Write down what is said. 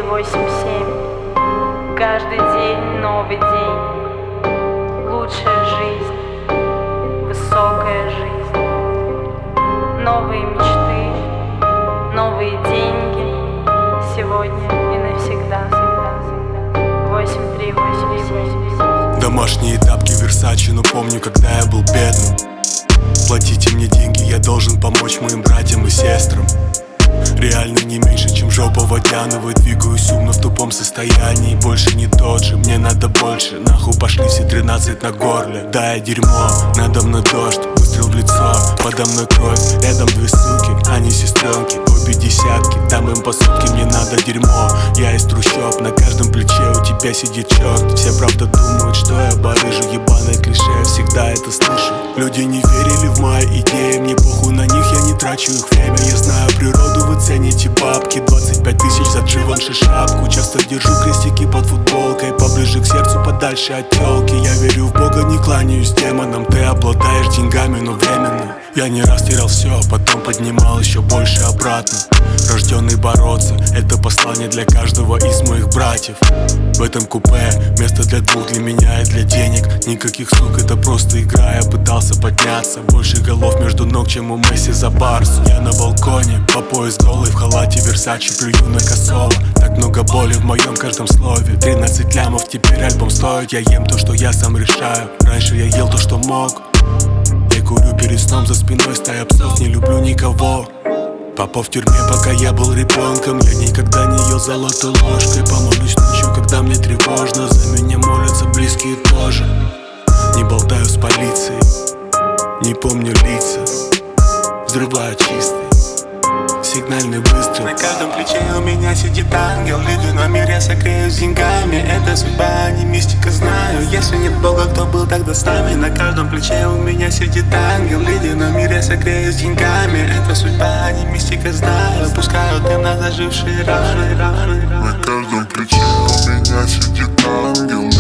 103.8.7. Каждый день новый день. Лучшая жизнь, высокая жизнь. Новые мечты, новые деньги. Сегодня и навсегда. 8.3.8.7. Домашние тапки Версачи, но помню, когда я был бедным. Платите мне деньги, я должен помочь моим братьям и сестрам. Реально не меньше, чем жопа Водяновой. Двигаюсь умно в тупом состоянии. Больше не тот же, мне надо больше. Нахуй пошли все 13 на горле. Да, я дерьмо, надо мной дождь. Выстрел в лицо, подо мной кровь. Рядом две суки, они сестренки. Обе десятки, там им по сутки. Мне надо дерьмо, я из трущоб. На каждом плече у тебя сидит черт. Все правда думают, что я барыжу. Ебаное клише, я всегда это слышу. Люди не верили в мои идеи. Мне похуй на них, я не трачу их время. Я знаю природу, вы цените бабки. 25 тысяч за Givenchy шапку. Часто держу крестики под футболкой. Поближе к сердцу, подальше от тёлки. Я верю в Бога, не кланяюсь демонам. Ты обладаешь деньгами, но временно. Я не раз терял все, потом поднимал еще больше обратно. Рожденный бороться, это послание для каждого из моих братьев. В этом купе место для двух, для меня и для денег. Никаких сук, это просто игра, я пытался подняться. Больше голов между ног, чем у Месси за Барсу. Я на балконе, по пояс голый, в халате Версачи, плюю на косово. Так много боли в моем каждом слове. 13 лямов, теперь альбом стоит. Я ем то, что я сам решаю. Раньше я ел то, что мог. Я курю перед сном, за спиной стая псов, не люблю никого. Папа в тюрьме, пока я был ребенком. Я никогда не ел золотой ложкой. Помолюсь ночью, когда мне тревожно. За меня молятся близкие тоже. Не болтаю с полицией, не помню лица. Взрываю чистый сигнальный выстрел. На каждом плече у меня сидит ангел. Ледяной мир я согреюсь деньгами. Это судьба, а не мистика, знаю. Если нет Бога, кто был тогда с нами? На каждом плече у меня сидит ангел. Ледяной мир я согреюсь деньгами. Это судьба, а не мистика, знаю. Пускаю дым на зажившие раны. На каждом плече у меня сидит ангел.